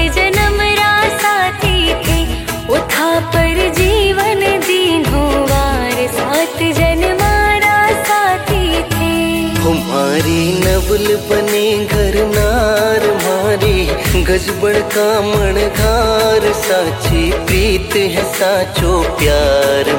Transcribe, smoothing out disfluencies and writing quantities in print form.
जन्म रा साथी थे, उठा पर जीवन दीन्हों वार, 7 जन्मारा साथी थे। हमारी नबल बने घर नार मारी, गजबड़ का मणघार, साची प्रीत है साचो प्यार